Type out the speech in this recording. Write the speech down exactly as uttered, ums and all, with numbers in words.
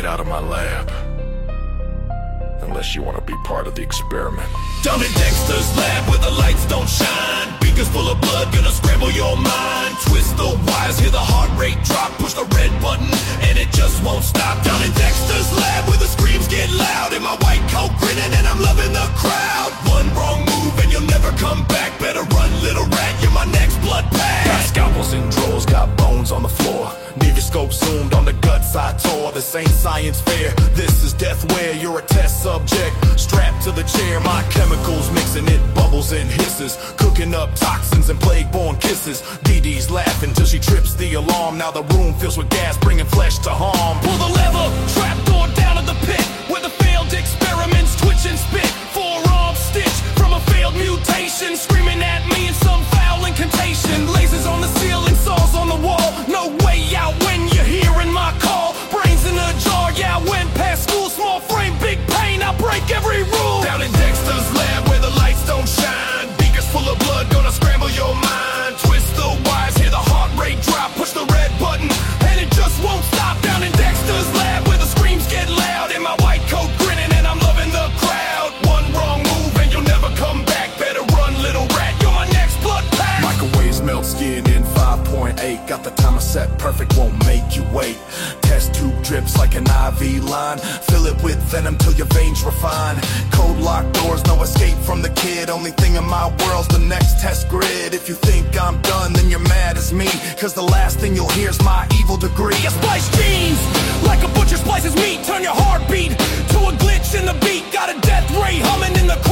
get out of my lab, unless you want to be part of the experiment. Down in Dexter's lab where the lights don't shine, beakers full of blood gonna scramble your mind. Twist the wires, hear the heart rate drop, push the red button and it just won't stop. Down in Dexter's lab where the screams get loud, in my white coat grinning and I'm loving the crowd. One wrong move and you'll never come back, better run little rat, you're my next blood pack. Got scalpels in drawers, got bones on the floor, need your scope zoomed on the guts I tore. This ain't science fair, this is death where you're a test subject, strapped to the chair. My chemicals mixing, it bubbles and hisses, cooking up toxins and plague-borne kisses. Dee Dee's laughing till she trips the alarm, now the room fills with gas bringing flesh to harm. Pull the lever, trap door down to the pit, where the failed experiments twitch and spit. Forearm stitch from a failed mutation, screaming at me in some foul incantation. Lasers on the ceiling, saws on the wall, no way out when you're hearing my call. Brains in a jar, yeah, I went past school, small frame, big pain, I break every rule. Down in Dexter's lab where the lights don't shine, beakers full of blood gonna scramble your mind. Twist the wires, hear the heart rate drop, push the red button and it just won't stop. Down in Dexter's lab where the screams get loud, in my white coat grinning and I'm loving the crowd. One wrong move and you'll never come back, better run little rat, you're my next blood pack. Microwaves melt skin in five point eight, got the timer set perfect, won't make you wait. Test tube drips like an I V line, fill it with venom till your veins refine. Code locked doors, no escape from the kid, only thing in my world's the next test grid. If you think I'm done, then you're mad as me, cause the last thing you'll hear's my evil degree. You splice jeans like a butcher splices meat, turn your heartbeat to a glitch in the beat, got a death ray humming in the